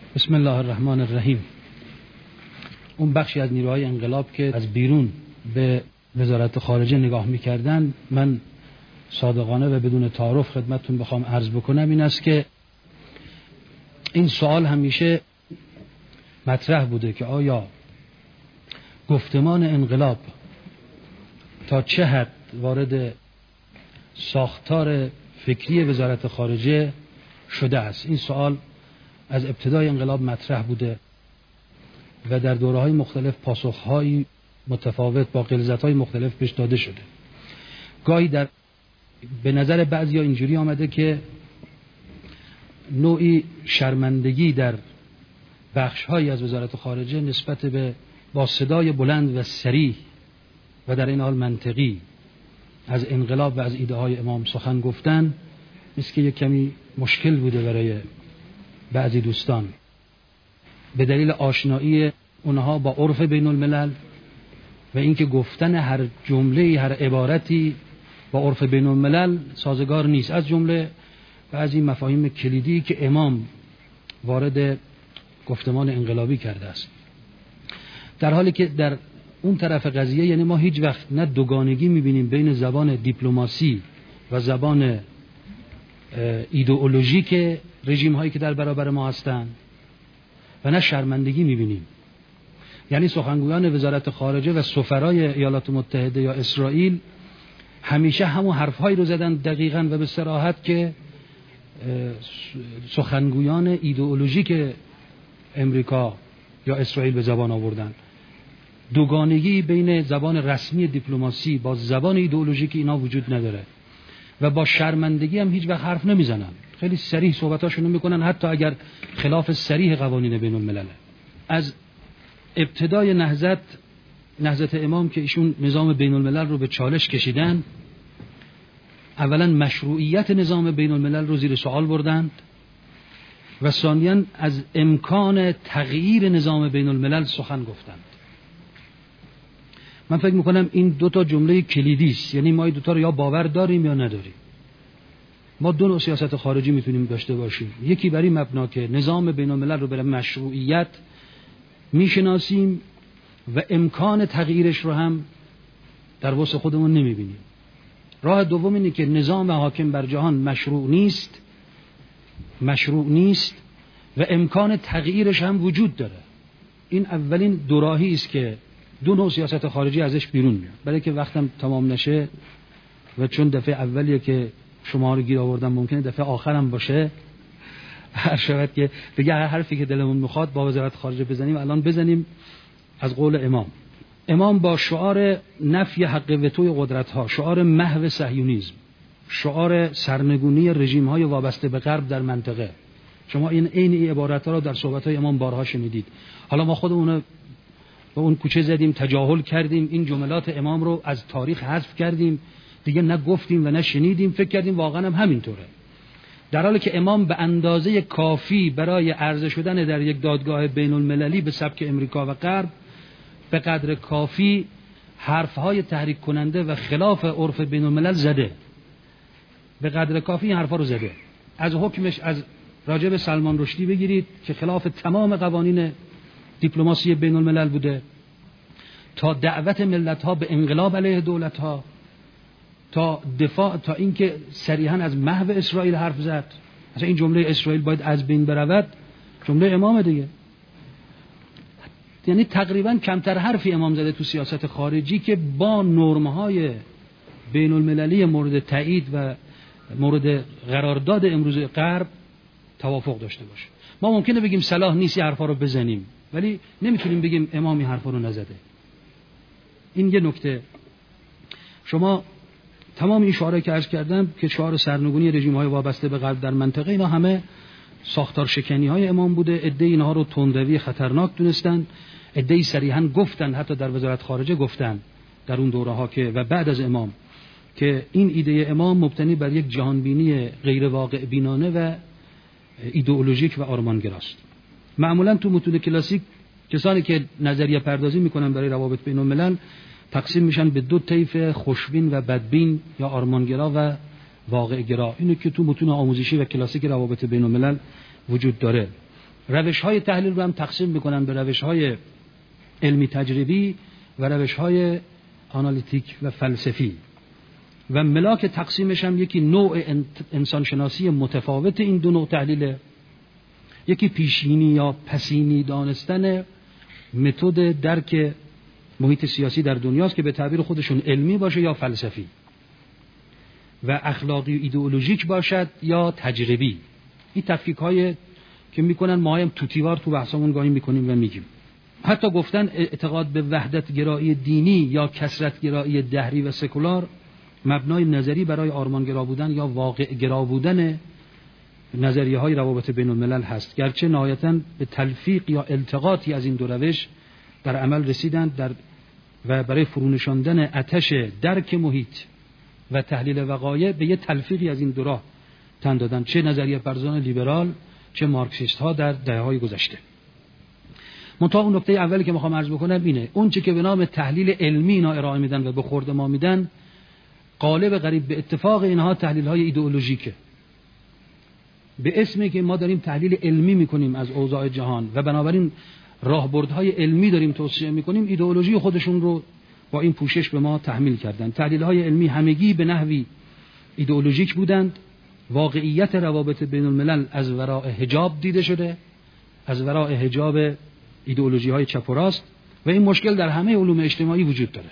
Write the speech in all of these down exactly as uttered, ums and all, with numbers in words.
بسم الله الرحمن الرحیم. اون بخشی از نیروهای انقلاب که از بیرون به وزارت خارجه نگاه میکردن، من صادقانه و بدون تعارف خدمتتون بخوام عرض بکنم این است که این سوال همیشه مطرح بوده که آیا گفتمان انقلاب تا چه حد وارد ساختار فکری وزارت خارجه شده است. این سوال از ابتدای انقلاب مطرح بوده و در دوره‌های مختلف پاسخ‌های متفاوت با غلظت‌های مختلف بهش داده شده. گاهی در به نظر بعضیا اینجوری آمده که نوعی شرمندگی در بخش‌هایی از وزارت خارجه نسبت به با صدای بلند و صریح و در این حال منطقی از انقلاب و از ایده‌های امام سخن گفتن است که یک کمی مشکل بوده برای بعضی دوستان به دلیل آشنایی اونها با عرف بین الملل و اینکه گفتن هر جمله هر عبارتی با عرف بین الملل سازگار نیست، از جمله بعضی مفاهیم کلیدی که امام وارد گفتمان انقلابی کرده است، در حالی که در اون طرف قضیه یعنی ما هیچ وقت نه دوگانگی میبینیم بین زبان دیپلماسی و زبان ایدئولوژیک رژیم هایی که در برابر ما هستند و نه شرمندگی میبینیم. یعنی سخنگویان وزارت خارجه و سفرای ایالات متحده یا اسرائیل همیشه همون حرفهایی رو زدن دقیقاً و به صراحت که سخنگویان ایدئولوژیک امریکا یا اسرائیل به زبان آوردن. دوگانگی بین زبان رسمی دیپلماسی با زبان ایدئولوژیک اینا وجود نداره و با شرمندگی هم هیچ وقت حرف نمیزنن، خیلی صریح صحبتاشون میکنن حتی اگر خلاف صریح قوانین بین الملل. از ابتدای نهضت نهضت امام که ایشون نظام بین الملل رو به چالش کشیدن، اولا مشروعیت نظام بین الملل رو زیر سوال بردند و ثانیاً از امکان تغییر نظام بین الملل سخن گفتند. من فکر میکنم این دو تا جمله کلیدی است، یعنی ما این دو تا رو یا باور داریم یا نداریم. ما دو نوع سیاست خارجی میتونیم داشته باشیم، یکی بر این مبنا که نظام بین الملل رو برای مشروعیت میشناسیم و امکان تغییرش رو هم در وسع خودمون نمیبینیم. راه دوم اینه که نظام حاکم بر جهان مشروع نیست مشروع نیست و امکان تغییرش هم وجود داره. این اولین دو راهی است که دو نوع سیاست خارجی ازش بیرون میاد. برای که وقتم تمام نشه و چون دفعه اولیه که شما رو گیر آوردم ممکنه دفعه آخرم باشه، هر شود که دیگه هر حرفی که دلمون میخواد با وزارت خارجه بزنیم الان بزنیم. از قول امام امام با شعار نفی حق وتوی قدرت‌ها، شعار محو صهیونیسم، شعار سرنگونی رژیم‌های وابسته به غرب در منطقه، شما این عین این عبارت‌ها رو در صحبت‌های امام بارها شنیدید. حالا ما خودمون به اون کوچه زدیم، تجاهل کردیم، این جملات امام رو از تاریخ حذف کردیم، دیگه نه گفتیم و نه شنیدیم، فکر کردیم واقعا هم همینطوره، در حالی که امام به اندازه کافی برای عرضه شدن در یک دادگاه بین المللی به سبک امریکا و غرب به قدر کافی حرفهای تحریک کننده و خلاف عرف بین الملل زده، به قدر کافی این حرفا رو زده. از حکمش از راجب سلمان رشدی بگیرید که خلاف تمام قوانین دیپلماسی بین الملل بوده، تا دعوت ملت ها به انقلاب علیه دولت ها، تا دفاع، تا اینکه صریحا از محو اسرائیل حرف زد. مثلا این جمله اسرائیل باید از بین برود جمله امام دیگه. یعنی تقریبا کمتر حرفی امام زده تو سیاست خارجی که با نرم‌های بین المللی مورد تایید و مورد قرارداد امروز غرب توافق داشته باشه. ما ممکنه بگیم صلاح نیست این حرفا رو بزنیم، ولی نمیتونیم بگیم امام این حرفا رو نزده. این یه نکته. شما تمام این شعارهایی که عرض کردم که شعار سرنگونی رژیم‌های وابسته به غرب در منطقه، اینا همه ساختار شکنی‌های امام بوده. عده‌ای اینها رو تندروی خطرناک دونستن، عده‌ای صریحاً گفتن، حتی در وزارت خارجه گفتن در اون دوره‌ها که و بعد از امام که این ایده امام مبتنی بر یک جهانبینی غیر واقع بینانه و ایدئولوژیک و آرمانگراست. معمولاً تو متون کلاسیک کسانی که نظریه پردازی میکنن برای روابط بین الملل تقسیم میشن به دو طیف، خوشبین و بدبین یا آرمانگرا و واقع‌گرا. اینو که تو متون آموزشی و کلاسیک روابط بین الملل وجود داره. روش‌های تحلیل رو هم تقسیم میکنن به روش‌های علمی تجربی و روش‌های آنالیتیک و فلسفی و ملاک تقسیمش هم یکی نوع انسانشناسی متفاوت این دو نوع تحلیله، یکی پیشینی یا پسینی دانستن متد درک محیط سیاسی در دنیاست که به تعبیر خودشون علمی باشه یا فلسفی و اخلاقی و ایدئولوژیک باشد یا تجربی. این تفکیک‌های که میکنن ما هم توتیوار تو بحثمون گاهی میکنیم و میگیم. حتی گفتن اعتقاد به وحدت گرایی دینی یا کثرت گرایی دهری و سکولار مبنای نظری برای آرمانگرا بودن یا واقع گرا بودن نظریه های روابط بین الملل هست، گرچه نهایتاً به تلفیق یا التقاطی از این دو روش در عمل رسیدند در و برای فرونشاندن آتش درک محیط و تحلیل وقایع به یه تلفیقی از این دو راه تن دادن، چه نظریه پردازان لیبرال چه مارکسیست ها در دهه‌های گذشته. منتها اون نکته اولی که میخوام عرض بکنم اینه، اون چه که به نام تحلیل علمی اینا ارائه میدن و به خورد ما میدن قالب قریب به اتفاق اینها تحلیل های ایدئولوژیکه، به اسمی که ما داریم تحلیل علمی میکنیم از اوضاع جهان و بنابراین راهبردهای علمی داریم توصیه میکنیم، ایدئولوژی خودشون رو با این پوشش به ما تحمیل کردن. تحلیل های علمی همگی به نحوی ایدئولوژیک بودند، واقعیت روابط بین الملل از وراء حجاب دیده شده، از وراء حجاب ایدئولوژی های چپ و راست و این مشکل در همه علوم اجتماعی وجود داره.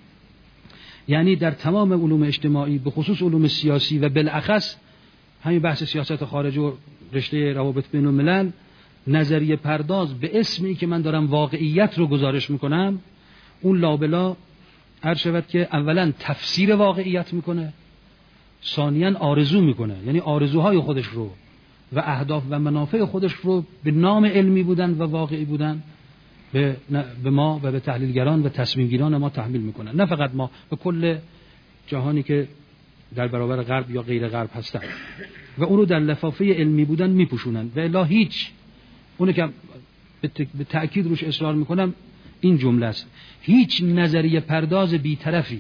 یعنی در تمام علوم اجتماعی به خصوص علوم سیاسی و بالاخص همین بحث سیاست خارجی و رشته روابط بین الملل، نظریه پرداز به اسمی که من دارم واقعیت رو گزارش میکنم اون لابلا هر شود که اولا تفسیر واقعیت میکنه، ثانیاً آرزو میکنه، یعنی آرزوهای خودش رو و اهداف و منافع خودش رو به نام علمی بودن و واقعی بودن به, به ما و به تحلیلگران و تصمیم گیران ما تحمیل میکنن، نه فقط ما، به کل جهانی که در برابر غرب یا غیر غرب هستن و اون رو در لفافه علمی بودن میپوشونن و الا هیچ، اونو که به تأکید روش اصرار میکنم این جمله است، هیچ نظریه پرداز بی‌طرفی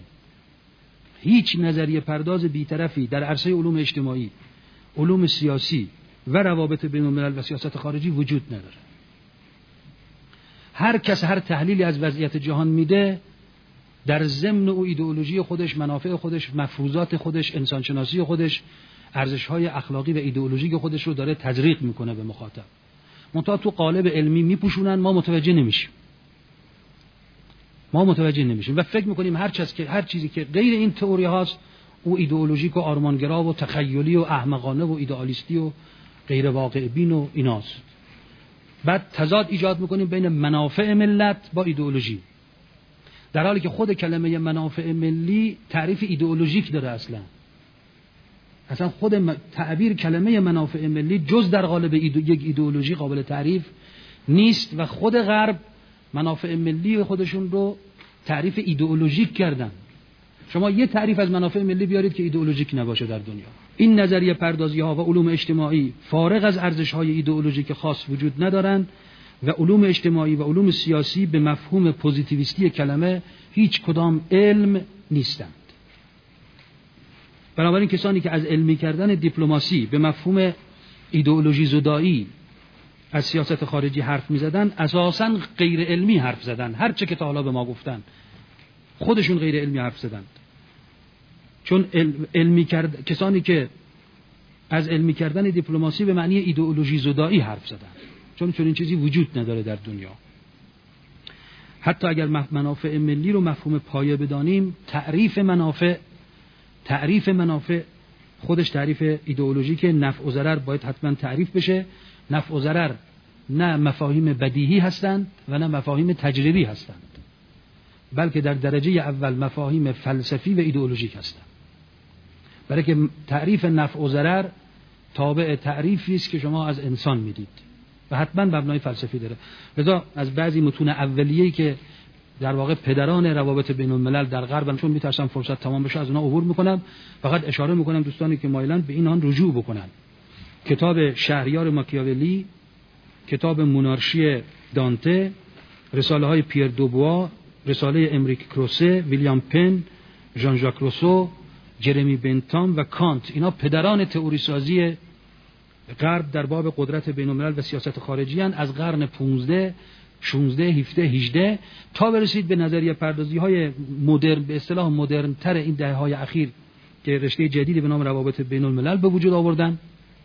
هیچ نظریه پرداز بی‌طرفی در عرصه علوم اجتماعی، علوم سیاسی و روابط بین الملل و سیاست خارجی وجود نداره. هر کس هر تحلیلی از وضعیت جهان میده در ضمن او ایدئولوژی خودش، منافع خودش، مفروضات خودش، انسانشناسی خودش، ارزش‌های اخلاقی و ایدئولوژیک خودش رو داره تزریق میکنه به مخاطب. منتها تو قالب علمی میپوشونن، ما متوجه نمیشیم. ما متوجه نمیشیم و فکر میکنیم هر چیز که هر چیزی که غیر این تئوری هاست او ایدئولوژیک و آرمانگرا و تخیلی و احمقانه و ایدئالیستی و غیر واقع بین و ایناست. بعد تضاد ایجاد میکنیم بین منافع ملت با ایدئولوژی، در حالی که خود کلمه منافع ملی تعریف ایدئولوژیک داره. اصلا اصلا خود تعبیر کلمه منافع ملی جز در قالب یک ایدئولوژی قابل تعریف نیست و خود غرب منافع ملی خودشون رو تعریف ایدئولوژیک کردن. شما یه تعریف از منافع ملی بیارید که ایدئولوژیک نباشه در دنیا. این نظریه پردازی ها و علوم اجتماعی فارغ از ارزش های ایدئولوژیک خاص وجود ندارند و علوم اجتماعی و علوم سیاسی به مفهوم پوزیتیویستی کلمه هیچ کدام علم نیستند. بنابراین کسانی که از علمی کردن دیپلماسی به مفهوم ایدئولوژی زدایی از سیاست خارجی حرف می زدن اساساً غیر علمی حرف زدن. هر چه که تا حالا به ما گفتن خودشون غیر علمی حرف زدند، چون علمی کرد... کسانی که از علمی کردن دیپلماسی به معنی ایدئولوژی زدایی حرف زدن، چون چون این چیزی وجود نداره در دنیا. حتی اگر منافع ملی رو مفهوم پایه بدانیم، تعریف منافع تعریف منافع خودش تعریف ایدئولوژیک. نفع و ضرر باید حتما تعریف بشه. نفع و ضرر نه مفاهیم بدیهی هستند و نه مفاهیم تجربی هستند، بلکه در درجه اول مفاهیم فلسفی و ایدئولوژیک هستند. برای که تعریف نفع و ضرر تابع تعریفی است که شما از انسان میدید و حتما مبنای فلسفی داره. لذا از بعضی متون اولیه‌ای که در واقع پدران روابط بین الملل در غرب، چون میترسم فرصت تمام بشه از اونها عبور میکنم، فقط اشاره میکنم دوستانی که مایلن به این آن رجوع بکنن. کتاب شهریار ماکیاولی، کتاب مونارشی دانته، رساله های پیر دوبوا، رساله امریک کروسه، ویلیام پن، ژان ژاک روسو، جرمی بنتام و کانت، اینا پدران تئوری سازی غرب در باب قدرت بین الملل و سیاست خارجی هن از قرن پانزده، شانزده، هفده، هجده تا برسید به نظریه پردازی های مدرن، به اصطلاح مدرن تر این دهه های اخیر که رشته جدیدی به نام روابط بین الملل به وجود آوردن.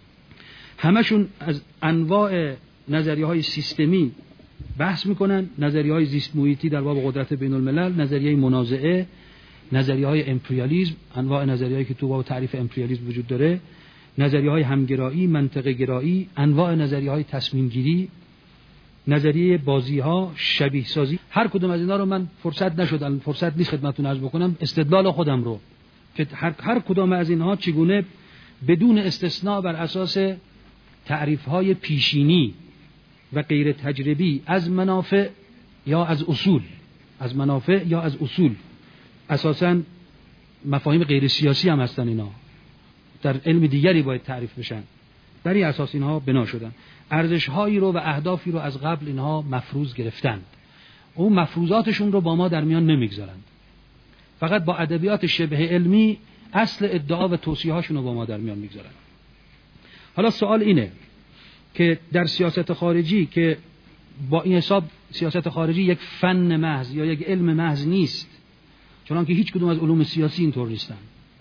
همشون از انواع نظریه های سیستمی بحث میکنن، نظریه های زیست محیطی در باب قدرت بین الملل، نظریه منازعه، نظریه های امپریالیسم، انواع نظریه هایی که تو باب تعریف امپریالیسم وجود داره، نظریه های همگرایی، منطقه گرایی، انواع نظریه های تصمیم گیری، نظریه بازی ها، شبیه سازی. هر کدوم از اینا رو من فرصت نشد، فرصت نیست خدمتتون عرض بکنم استدلال خودم رو که هر هر کدام از اینها چگونه بدون استثناء بر اساس تعریف های پیشینی و غیر تجربی از منافع یا از اصول، از منافع یا از اصول، اساساً مفاهیم غیر سیاسی هم هستن، اینا در علم دیگری باید تعریف بشن، بر این اساس اینها بنا شدن. ارزش‌هایی رو و اهدافی رو از قبل اینها مفروض گرفتند، اون مفروضاتشون رو با ما در میان نمیگذارند، فقط با ادبیات شبه علمی اصل ادعا و توصیه‌هاشون رو با ما در میان میگذارند. حالا سوال اینه که در سیاست خارجی که با این حساب سیاست خارجی یک فن محض یا یک علم محض نیست، چنانکه هیچ کدوم از علوم سیاسی اینطور نیستن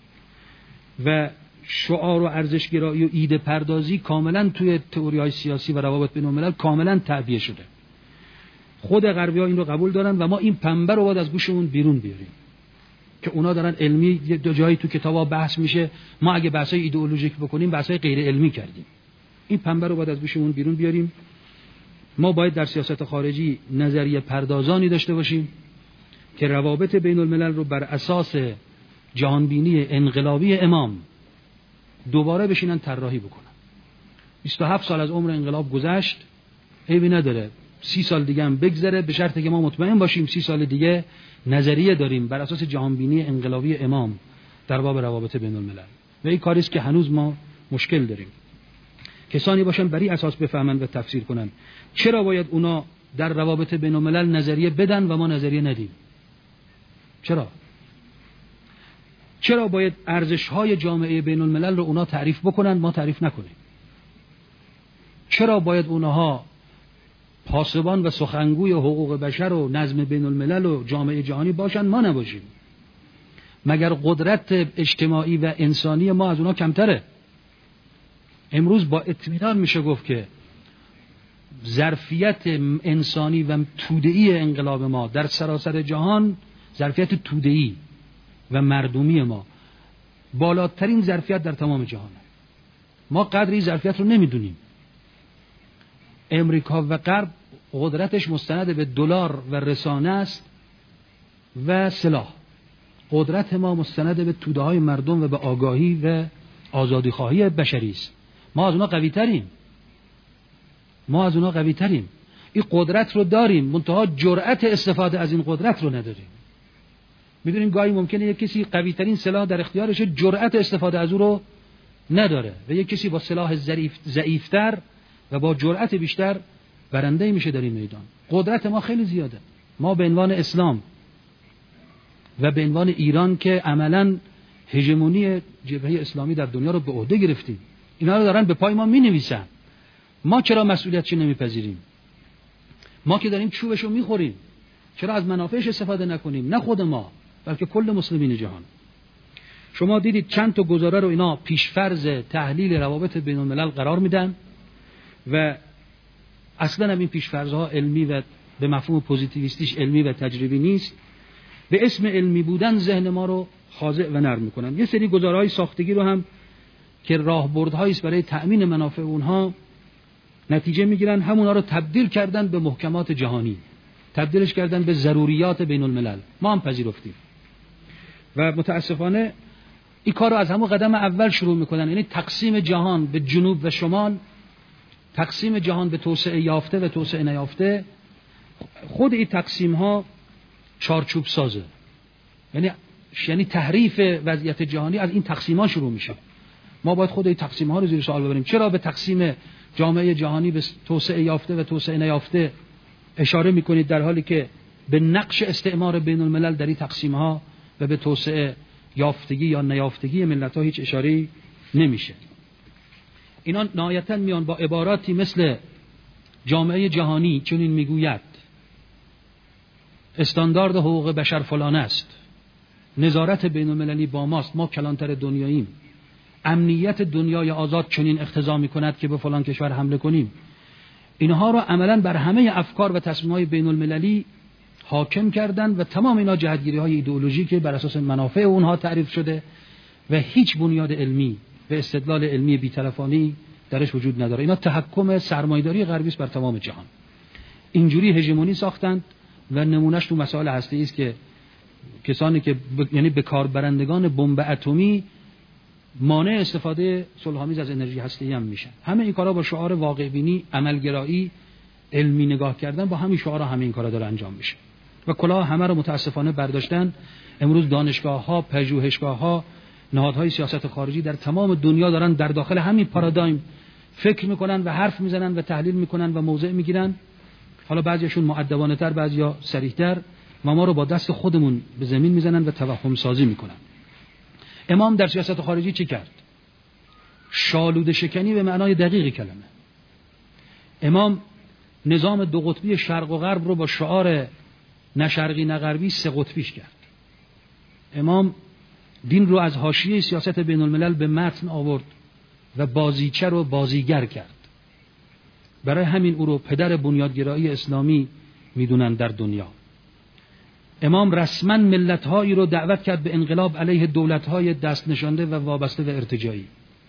و شعار و ارزشگرایی و ایده پردازی کاملا توی تئوری‌های سیاسی و روابط بین الملل کاملا تعبیه شده. خود غربی‌ها این رو قبول دارن و ما این پنبه رو باید از گوشمون بیرون بیاریم که اونا دارن علمی دو جایی تو کتابا بحث میشه، ما اگه بحثای ایدئولوژیک بکنیم بحثای غیر علمی کردیم. این پنبه رو باید از گوشمون بیرون بیاریم. ما باید در سیاست خارجی نظریه پردازانی داشته باشیم که روابط بین الملل رو بر اساس جهانبینی انقلابی امام دوباره بشینن طراحی بکنن. بیست و هفت سال از عمر انقلاب گذشت، عیبی نداره سی سال دیگه هم بگذره، به شرطی که ما مطمئن باشیم سی سال دیگه نظریه داریم بر اساس جهانبینی انقلابی امام در باب روابط بین الملل. و این کاری است که هنوز ما مشکل داریم. کسانی باشن بری اساس بفهمن و تفسیر کنن چرا باید اونا در روابط بین الملل نظریه بدن و ما نظریه ندیم. چرا؟ چرا باید ارزش‌های جامعه بین الملل رو اونا تعریف بکنن ما تعریف نکنیم؟ چرا باید اونها پاسبان و سخنگوی حقوق بشر و نظم بین الملل و جامعه جهانی باشن ما نباشیم؟ مگر قدرت اجتماعی و انسانی ما از اونا کمتره؟ امروز با اطمینان میشه گفت که ظرفیت انسانی و توده‌ای انقلاب ما در سراسر جهان، ظرفیت توده‌ای و مردمی ما بالاترین ظرفیت در تمام جهانه. ما قدری ظرفیت رو نمیدونیم. امریکا و غرب قدرتش مستند به دلار و رسانه است و سلاح. قدرت ما مستند به توده‌های مردم و به آگاهی و آزادیخواهی بشری است. ما از اونا قوی تریم. ما از اونا قوی تریم. این قدرت رو داریم، منتها جرأت استفاده از این قدرت رو نداریم. میدونیم گاهی ممکنه یک کسی قوی ترین سلاح در اختیارشه، جرأت استفاده از او رو نداره و یک کسی با سلاح ضعیفتر و با جرأت بیشتر برنده میشه در این میدان. قدرت ما خیلی زیاده. ما به عنوان اسلام و به عنوان ایران که عملاً هژمونی جبهه اسلامی در دنیا رو به عهده گرفتیم، اینا رو دارن به پای ما مینویسن. ما چرا مسئولیتش نمیپذیریم؟ ما که داریم چوبشو میخوریم، چرا از منافعش استفاده نکنیم؟ نه خود ما بلکه کل مسلمین جهان. شما دیدید چند تا گزاره رو اینا پیشفرض تحلیل روابط بین الملل قرار میدن و اصلا هم این پیشفرض‌ها علمی و به مفهوم پوزیتیویستیش علمی و تجربی نیست. به اسم علمی بودن ذهن ما رو خاضع و نرم میکنن. یه سری گزاره‌های ساختگی رو هم که راهبردهایی است برای تأمین منافع اونها نتیجه میگیرن، همونا رو تبدیل کردن به محکمات جهانی، تبدیلش کردن به ضروریات بین الملل. ما هم پذیرفتیم و متاسفانه این کار رو از همون قدم اول شروع میکنن، یعنی تقسیم جهان به جنوب و شمال، تقسیم جهان به توسعه یافته و توسعه نیافته. خود این تقسیم ها چارچوب سازه، یعنی یعنی تحریف وضعیت جهانی از این تقسیم ها شروع میشه. ما باید خود این تقسیم ها رو زیر سوال ببریم. چرا به تقسیم جامعه جهانی به توسعه یافته و توسعه نیافته اشاره میکنید در حالی که به نقش استعمار بین الملل در این تقسیم ها و به توسعه یافتگی یا نیافتگی ملت ها هیچ اشاره‌ای نمیشه؟ اینا نهایتاً میان با عباراتی مثل جامعه جهانی چنین میگوید، استاندارد حقوق بشر فلان است، نظارت بین المللی با ماست، ما کلانتر دنیاییم، امنیت دنیای آزاد چنین اقتضا میکند که به فلان کشور حمله کنیم. اینها را عملاً بر همه افکار و تصمیم‌های بین المللی حاکم کردن و تمام اینا جهتگیری‌های ایدئولوژیکی بر اساس منافع اونها تعریف شده و هیچ بنیاد علمی و استدلال علمی بی‌طرفانه‌ای درش وجود نداره. اینا تحکم سرمایه‌داری غربی است بر تمام جهان. اینجوری هژمونی ساختند و نمونهش تو مسائل هسته‌ای است که کسانی که ب... یعنی به کار برندگان بمب اتمی مانع استفاده صلح‌آمیز از انرژی هسته‌ای هم میشن. همه این کارا با شعار واقع بینی، عملگرایی، علمی نگاه کردن، با همین شعارها همه این کارا داره انجام میشه. و کلاه همه رو متاسفانه برداشتن. امروز دانشگاه‌ها، پژوهشگاه‌ها، نهادهای سیاست خارجی در تمام دنیا دارن در داخل همین پارادایم فکر میکنن و حرف میزنن و تحلیل میکنن و موضع میگیرن. حالا بعضیشون مؤدبانه‌تر، بعضیا صریح‌تر، و ما رو با دست خودمون به زمین میزنن و توهم سازی میکنن. امام در سیاست خارجی چی کرد؟ شالوده شکنی به معنای دقیق کلمه. امام نظام دو قطبی شرق و غرب رو با شعار نه شرقی نه غربی سه قطبیش کرد. امام دین رو از حاشیه سیاست بین الملل به متن آورد و بازیچه رو بازیگر کرد. برای همین او رو پدر بنیادگرایی اسلامی میدونن در دنیا. امام رسما ملت‌هایی رو دعوت کرد به انقلاب علیه دولت‌های دست نشانده و وابسته و ارتجاعی.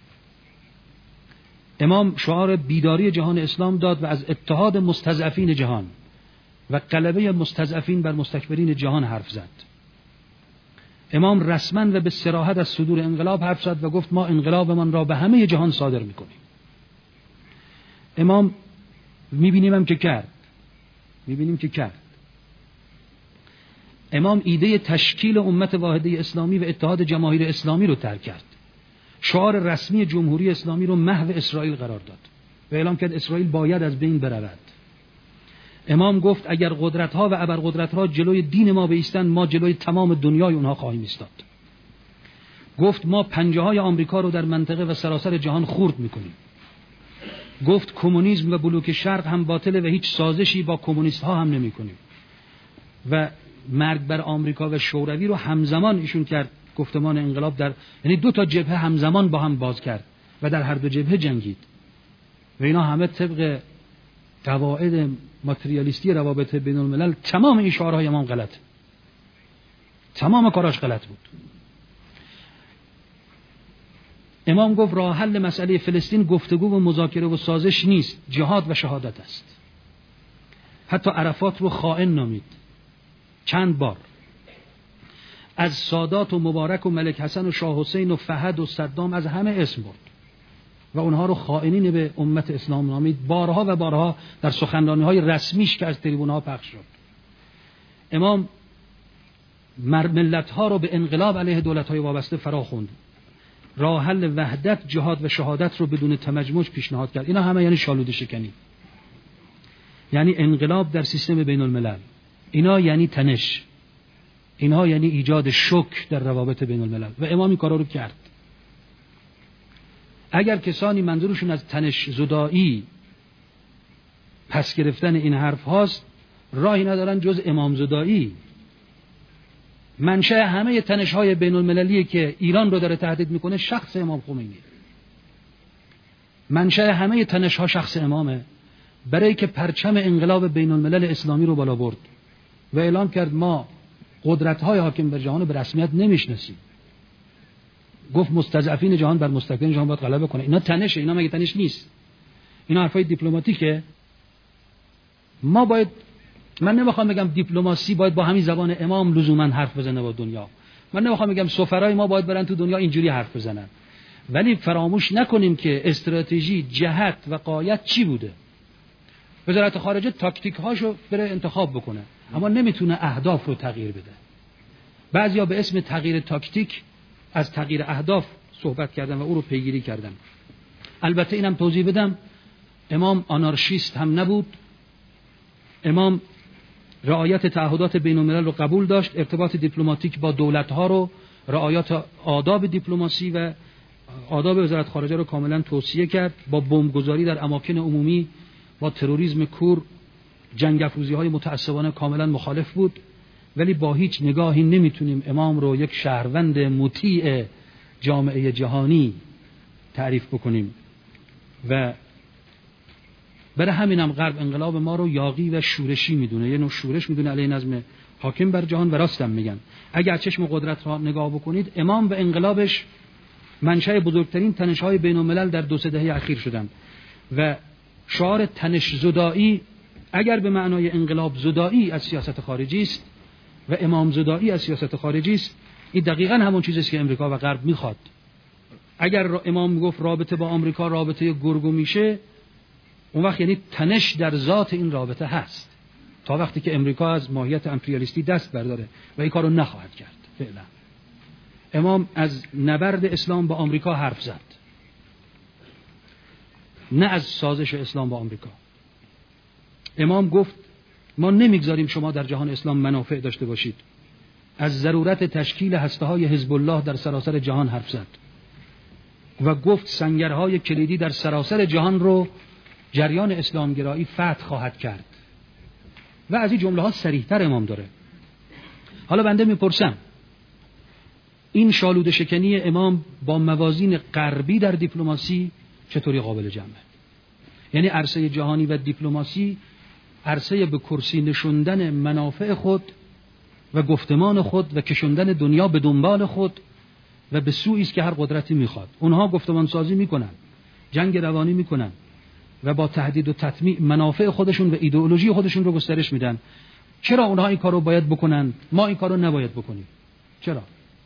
امام شعار بیداری جهان اسلام داد و از اتحاد مستضعفین جهان و غلبه مستضعفین بر مستکبرین جهان حرف زد. امام رسما و به صراحت از صدور انقلاب حرف زد و گفت ما انقلابمان را به همه جهان صادر می‌کنیم. امام می‌بینیم هم که کرد. می‌بینیم که کرد. امام ایده تشکیل امت واحده اسلامی و اتحاد جماهیر اسلامی رو ترک کرد. شعار رسمی جمهوری اسلامی رو محو اسرائیل قرار داد و اعلام کرد اسرائیل باید از بین برود. امام گفت اگر قدرت‌ها و ابرقدرت‌ها جلوی دین ما بایستند، ما جلوی تمام دنیای اونها خواهیم ایستاد. گفت ما پنجه‌های آمریکا رو در منطقه و سراسر جهان خرد می‌کنیم. گفت کمونیسم و بلوک شرق هم باطله و هیچ سازشی با کمونیست‌ها هم نمی‌کنیم. و مرگ بر آمریکا و شوروی رو همزمان ایشون کرد. گفتمان انقلاب در یعنی دو تا جبهه همزمان با هم باز کرد و در هر دو جبهه جنگید. و اینا همه طبق قواعد ماتریالیستی روابط بین الملل. تمام این شعارهای امام غلط، تمام کاراش غلط بود. امام گفت راه حل مسئله فلسطین گفتگو و مذاکره و سازش نیست، جهاد و شهادت است. حتی عرفات رو خائن نامید چند بار. از سادات و مبارک و ملک حسن و شاه حسین و فهد و صدام از همه اسم برد و اونها رو خائنین به امت اسلام نامید بارها و بارها در سخنرانی‌های رسمیش که از تریبون‌ها پخش شد. امام ملت‌ها رو به انقلاب علیه دولت‌های وابسته فرا خوند. راه حل وحدت، جهاد و شهادت رو بدون تمجمج پیشنهاد کرد. اینا همه یعنی شالوده شکنی، یعنی انقلاب در سیستم بین الملل. اینا یعنی تنش، اینها یعنی ایجاد شوک در روابط بین الملل و امام این کارا رو کرد. اگر کسانی منظورشون از تنش زدایی پس گرفتن این حرف هاست، راهی ندارن جز امام زدایی. منشأ همه تنش های بین المللی که ایران رو داره تهدید میکنه شخص امام خمینی. منشأ همه تنش ها شخص امامه، برای که پرچم انقلاب بین الملل اسلامی رو بالا برد و اعلام کرد ما قدرت‌های حاکم بر جهان به رسمیت نمیشناسیم. گفت مستضعفین جهان بر مستکبرین جهان باید غلبه کنه. اینا تنشه، اینا مگه تنش نیست؟ اینا حرفای دیپلماتیکه. ما باید، من نمیخوام بگم دیپلماسی باید با همین زبان امام لزوما حرف بزنه با دنیا. من نمیخوام بگم سفرای ما باید برن تو دنیا اینجوری حرف بزنن. ولی فراموش نکنیم که استراتژی، جهت و غایت چی بوده. وزارت خارجه تاکتیک هاشو بره انتخاب بکنه، اما نمیتونه اهداف رو تغییر بده. بعضیا به اسم تغییر تاکتیک از تغییر اهداف صحبت کردن و او رو پیگیری کردن. البته اینم توضیح بدم، امام آنارشیست هم نبود. امام رعایت تعهدات بین الملل رو قبول داشت، ارتباط دیپلماتیک با دولت‌ها رو، رعایت آداب دیپلماسی و آداب وزارت خارجه رو کاملا توصیه کرد. با بمبگذاری در اماکن عمومی، با تروریسم کور، جنگ افروزی‌های متعصبانه کاملا مخالف بود. ولی با هیچ نگاهی نمیتونیم امام رو یک شهروند مطیع جامعه جهانی تعریف بکنیم و برای همینم غرب انقلاب ما رو یاغی و شورشی میدونه، یه نوع شورش میدونه علیه نظم حاکم بر جهان. و راستم میگن اگر چشم قدرت را نگاه بکنید، امام و انقلابش منشأ بزرگترین تنش‌های بین‌الملل در دو سه دهه اخیر شدن و شعار تنش زدایی اگر به معنای انقلاب زدایی از سیاست خارجی است و امام زدایی از سیاست خارجی است، این دقیقاً همون چیزی است که امریکا و غرب میخواد. اگر امام میگفت رابطه با آمریکا رابطه گرگ میشه، اون وقت یعنی تنش در ذات این رابطه هست، تا وقتی که امریکا از ماهیت امپریالیستی دست برداره و این کارو نخواهد کرد. فعلا امام از نبرد اسلام با آمریکا حرف زد، نه از سازش اسلام با آمریکا. امام گفت ما نمیگذاریم شما در جهان اسلام منافع داشته باشید. از ضرورت تشکیل هسته‌های حزب الله در سراسر جهان حرف زد و گفت سنگرهای کلیدی در سراسر جهان رو جریان اسلامگرایی فتح خواهد کرد و از این جمله ها صریح‌تر امام داره. حالا بنده میپرسم این شالوده شکنی امام با موازین غربی در دیپلماسی چطوری قابل جمعه؟ یعنی عرصه جهانی و دیپلماسی عرصه به کرسی نشوندن منافع خود و گفتمان خود و کشوندن دنیا به دنبال خود و به سویی است که هر قدرتی میخواد. اونها گفتمان سازی میکنن، جنگ روانی میکنن و با تهدید و تطمیع منافع خودشون و ایدئولوژی خودشون رو گسترش میدن. چرا اونها این کارو باید بکنن، ما این کارو نباید بکنیم؟ چرا؟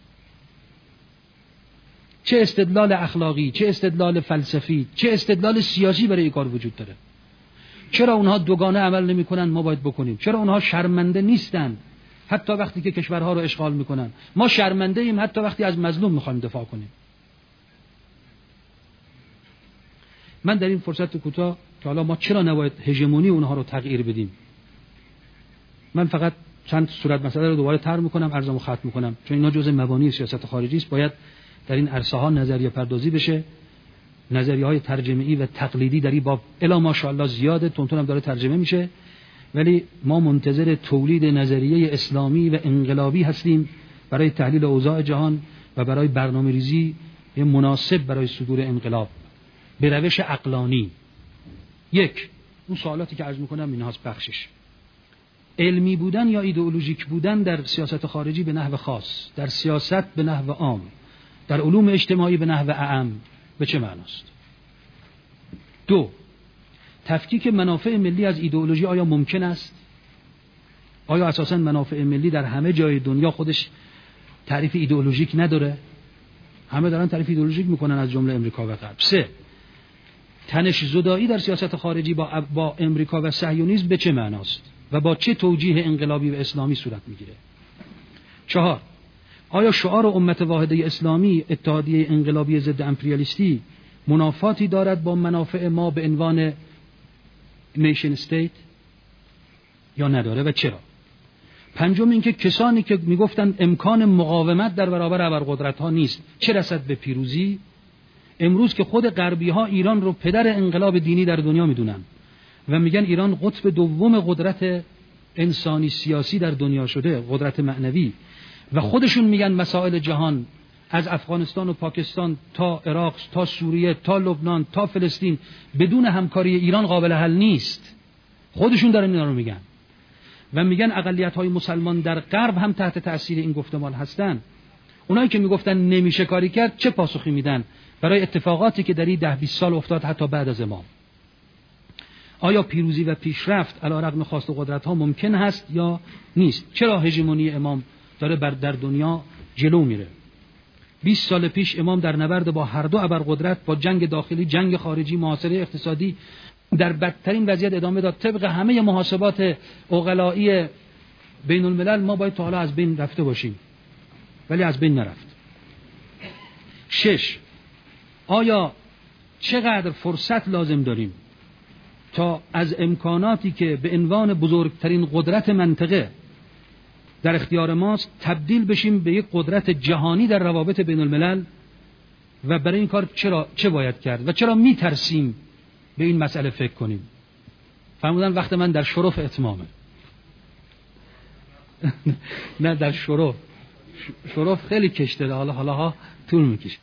چه استدلال اخلاقی، چه استدلال فلسفی، چه استدلال سیاسی برای این کار وجود داره؟ چرا اونها دوگانه عمل نمیکنن ما باید بکنیم؟ چرا اونها شرمنده نیستن حتی وقتی که کشورها رو اشغال میکنن؟ ما شرمنده ایم حتی وقتی از مظلوم میخوایم دفاع کنیم. من در این فرصت کوتاه که حالا ما چرا نباید هژمونی اونها رو تغییر بدیم، من فقط چند صورت مسئله رو دوباره طرح میکنم، عرضمو ختم میکنم، چون اینا جزء مبانی سیاست خارجی است. باید در این عرصه ها نظریه پردازی بشه. نظریه های ترجمه‌ای و تقلیدی در این باب الا ماشاءالله زیاده، تونتون هم داره ترجمه میشه، ولی ما منتظر تولید نظریه اسلامی و انقلابی هستیم برای تحلیل اوضاع جهان و برای برنامه‌ریزی مناسب برای صدور انقلاب به روش عقلانی. یک، اون سوالاتی که عرض میکنم اینهاست: بخشش علمی بودن یا ایدئولوژیک بودن در سیاست خارجی به نحو خاص، در سیاست به نحو عام، در علوم اجتماعی به نحو اعم به چه معناست؟ دو، تفکیک منافع ملی از ایدئولوژی آیا ممکن است؟ آیا اساساً منافع ملی در همه جای دنیا خودش تعریف ایدئولوژیک نداره؟ همه دارن تعریف ایدئولوژیک میکنن از جمله امریکا و غرب. سه، تنش زدایی در سیاست خارجی با با امریکا و صهیونیسم به چه معناست و با چه توجیه انقلابی و اسلامی صورت میگیره؟ چهار، آیا شعار امت واحده اسلامی، اتحادیه انقلابی ضد امپریالیستی، منافاتی دارد با منافع ما به عنوان نیشن استیت یا نداره و چرا؟ پنجم اینکه کسانی که میگفتند امکان مقاومت در برابر ابرقدرت ها نیست، چه رسد به پیروزی، امروز که خود غربی ها ایران رو پدر انقلاب دینی در دنیا میدونن و میگن ایران قطب دوم قدرت انسانی سیاسی در دنیا شده، قدرت معنوی، و خودشون میگن مسائل جهان از افغانستان و پاکستان تا عراق تا سوریه تا لبنان تا فلسطین بدون همکاری ایران قابل حل نیست. خودشون دارن اینا رو میگن و میگن اقلیت‌های مسلمان در غرب هم تحت تأثیر این گفتمان هستن. اونایی که میگفتن نمیشه کاری کرد چه پاسخی میدن برای اتفاقاتی که در این ده بیست سال افتاد حتی بعد از امام؟ آیا پیروزی و پیشرفت علی رغم خواست و قدرت‌ها ممکن هست یا نیست؟ چرا هژمونی امام داره بر در دنیا جلو میره؟ بیست سال پیش امام در نبرد با هر دو ابرقدرت، با جنگ داخلی، جنگ خارجی، محاصره اقتصادی، در بدترین وضعیت ادامه داد. طبق همه محاسبات عقلایی بین الملل ما باید تا حالا از بین رفته باشیم، ولی از بین نرفت. شش، آیا چقدر فرصت لازم داریم تا از امکاناتی که به عنوان بزرگترین قدرت منطقه در اختیار ماست تبدیل بشیم به یک قدرت جهانی در روابط بین الملل و برای این کار چرا چه باید کرد و چرا میترسیم به این مسئله فکر کنیم. فرمودن وقت من در شرف اتمامه. نه در شرف شرف خیلی کشته، حالا حالا ها طول میکشه.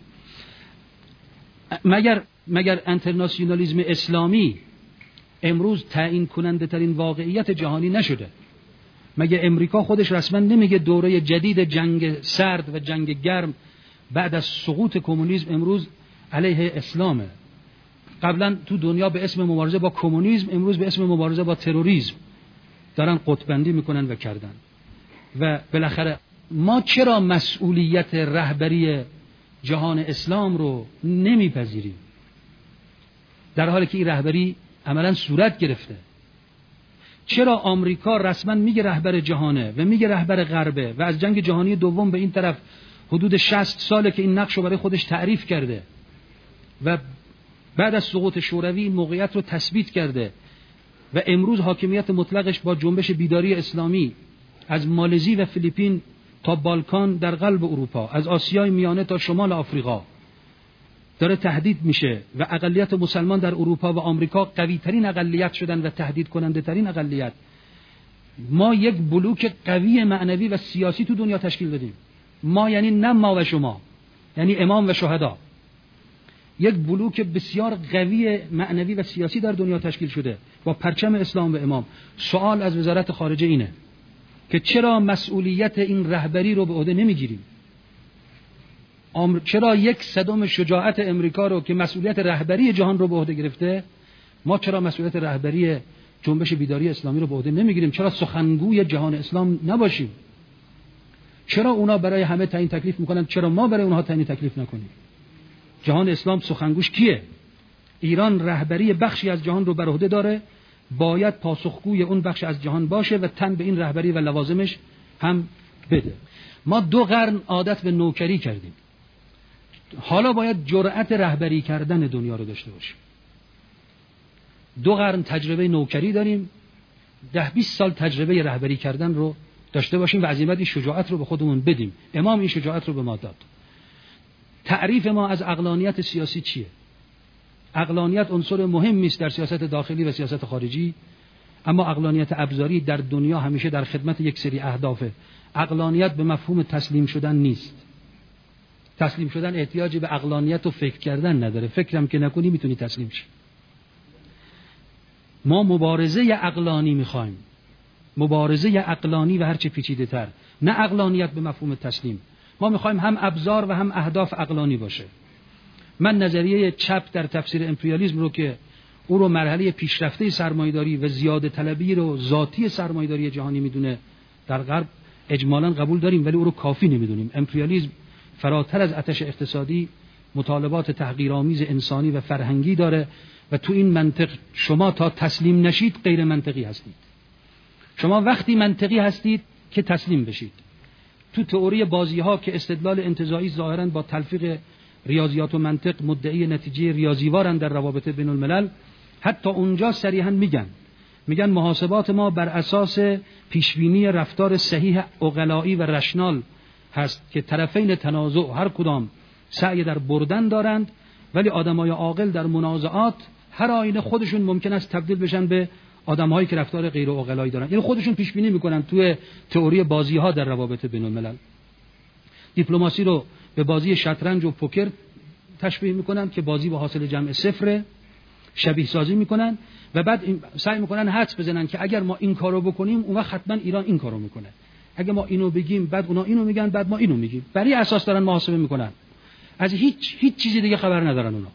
مگر مگر انترناسیونالیسم اسلامی امروز تعیین کننده ترین واقعیت جهانی نشده؟ مگه امریکا خودش رسما نمیگه دوره جدید جنگ سرد و جنگ گرم بعد از سقوط کمونیسم امروز علیه اسلامه؟ قبلا تو دنیا به اسم مبارزه با کمونیسم، امروز به اسم مبارزه با تروریسم دارن قطبندی میکنن و کردن. و بالاخره ما چرا مسئولیت رهبری جهان اسلام رو نمیپذیریم در حالی که این رهبری عملا صورت گرفته؟ چرا آمریکا رسما میگه رهبر جهانه و میگه رهبر غربه و از جنگ جهانی دوم به این طرف حدود شصت ساله که این نقش رو برای خودش تعریف کرده و بعد از سقوط شوروی این موقعیت رو تثبیت کرده و امروز حاکمیت مطلقش با جنبش بیداری اسلامی از مالزی و فیلیپین تا بالکان در قلب اروپا، از آسیای میانه تا شمال آفریقا داره تهدید میشه و اقلیت مسلمان در اروپا و آمریکا قوی ترین اقلیت شدن و تهدید کننده ترین اقلیت. ما یک بلوک قوی معنوی و سیاسی تو دنیا تشکیل دادیم. ما یعنی نه ما و شما، یعنی امام و شهدا. یک بلوک بسیار قوی معنوی و سیاسی در دنیا تشکیل شده با پرچم اسلام و امام. سوال از وزارت خارجه اینه که چرا مسئولیت این رهبری رو به عهده نمیگیریم؟ چرا یک صدم شجاعت امریکا رو که مسئولیت رهبری جهان رو به عهده گرفته، ما چرا مسئولیت رهبری جنبش بیداری اسلامی رو به عهده نمیگیریم؟ چرا سخنگوی جهان اسلام نباشیم؟ چرا اونا برای همه تعیین تکلیف میکنن، چرا ما برای اونها تعیین تکلیف نکنیم؟ جهان اسلام سخنگوش کیه؟ ایران رهبری بخشی از جهان رو بر عهده داره، باید پاسخگوی اون بخش از جهان باشه و تن به این رهبری و لوازمش هم بده. ما دو قرن عادت به نوکری کردیم، حالا باید جرأت رهبری کردن دنیا رو داشته باشیم. دو قرن تجربه نوکری داریم، ده بیست سال تجربه رهبری کردن رو داشته باشیم و عزیمت این شجاعت رو به خودمون بدیم. امام این شجاعت رو به ما داد. تعریف ما از عقلانیت سیاسی چیه؟ عقلانیت عنصر مهمی است در سیاست داخلی و سیاست خارجی، اما عقلانیت ابزاری در دنیا همیشه در خدمت یک سری اهدافه. عقلانیت به مفهوم تسلیم شدن نیست. تسلیم شدن احتیاجی به عقلانیت و فکر کردن نداره. فکرم که نکنی میتونی تسلیم شی. ما مبارزه عقلانی میخوایم، مبارزه عقلانی و هرچه پیچیده تر، نه عقلانیت به مفهوم تسلیم. ما میخوایم هم ابزار و هم اهداف عقلانی باشه. من نظریه چپ در تفسیر امپریالیسم رو که او رو مرحله پیشرفته سرمایه‌داری و زیاده طلبی رو ذاتی سرمایه‌داری جهانی میدونه در غرب اجمالاً قبول داریم، ولی او رو کافی نمیدونیم. امپریالیسم فراتر از آتش اقتصادی مطالبات تحقیرآمیز انسانی و فرهنگی داره و تو این منطق شما تا تسلیم نشید غیر منطقی هستید. شما وقتی منطقی هستید که تسلیم بشید. تو تئوری بازی‌ها که استدلال انتزاعی ظاهراً با تلفیق ریاضیات و منطق مدعی نتیجه ریاضیوارن در روابط بین الملل، حتی اونجا صریحاً میگن میگن محاسبات ما بر اساس پیشبینی رفتار صحیح عقلایی و رشنال هست که طرفین تنازع هر کدام سعی در بردن دارند، ولی آدمای عاقل در منازعات هر آینه خودشون ممکن است تبدیل بشن به آدم‌هایی که رفتار غیر عقلایی دارن. یعنی خودشون پیش بینی میکنن توی تئوری بازی‌ها در روابط بین الملل. دیپلماسی رو به بازی شطرنج و پوکر تشبیه میکنن که بازی با حاصل جمع صفر، شبیه سازی میکنن و بعد سعی میکنن حدس بزنن که اگر ما این کارو بکنیم اون وقت حتما ایران این کارو میکنه، اگر ما اینو بگیم بعد اونا اینو میگن بعد ما اینو میگیم. برای اساس دارن محاسبه میکنن، از هیچ هیچ چیزی دیگه خبر ندارن اونا.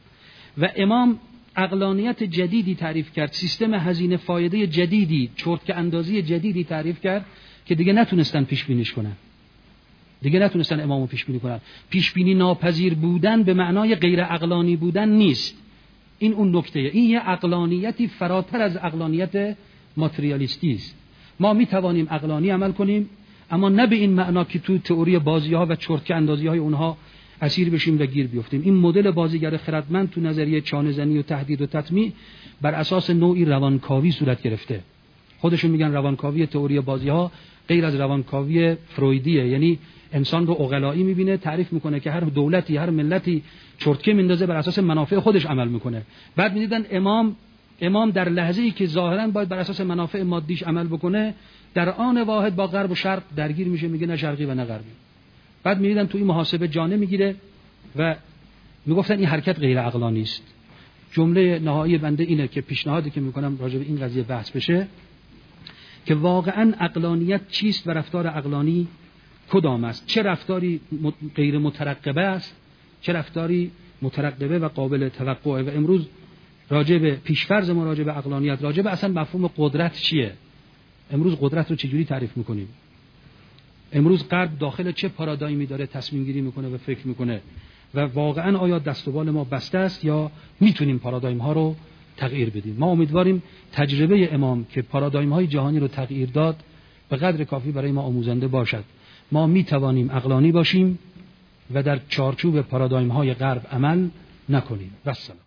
و امام عقلانیت جدیدی تعریف کرد، سیستم هزینه فایده جدیدی، چرتکه اندازی جدیدی تعریف کرد که دیگه نتونستن پیش بینیش کنن. دیگه نتونستن امامو پیش بینی کنن. پیش بینی ناپذیر بودن به معنای غیر عقلانی بودن نیست. این اون نکته. این یه عقلانیتی فراتر از عقلانیت ماتریالیستی است. ما می توانیم عقلانی عمل کنیم، اما نه به این معنا که تو تئوری بازی‌ها و چرتکه اندازی‌های اونها اسیر بشیم و گیر بیفتیم. این مدل بازیگر خردمند تو نظریه چانه‌زنی و تهدید و تطمیع بر اساس نوعی روانکاوی صورت گرفته. خودشون میگن روانکاوی تئوری بازی ها غیر از روانکاوی فرویدیه، یعنی انسان رو عقلایی میبینه، تعریف میکنه که هر دولتی هر ملتی چرتکه میندازه بر اساس منافع خودش عمل میکنه. بعد میدیدن امام امام در لحظه‌ای که ظاهرا باید بر اساس منافع مادیش عمل بکنه، در آن واحد با غرب و شرق درگیر میشه، میگه نه شرقی و نه غربی. بعد میدیدن توی محاسبه جانه میگیره و میگفتن این حرکت غیر عقلانی است. جمله نهایی بنده اینه که پیشنهادی که میکنم راجع به این قضیه بحث بشه که واقعا عقلانیت چیست و رفتار عقلانی کدام است، چه رفتاری غیر مترقبه است، چه رفتاری مترقبه و قابل توقعه. و امروز راجع به پیشفرض ما راجع به عقلانیت، راجع به اصلا مفهوم قدرت چیه، امروز قدرت رو چجوری تعریف میکنیم، امروز غرب داخل چه پارادایمی داره تصمیم گیری میکنه و فکر میکنه و واقعا آیا دست و بال ما بسته است یا میتونیم پارادایم ها رو تغییر بدیم. ما امیدواریم تجربه امام که پارادایم های جهانی رو تغییر داد به قدر کافی برای ما آموزنده باشد. ما میتوانیم عقلانی باشیم و در چارچوب پارادایم های غرب عمل نکنیم. و السلام.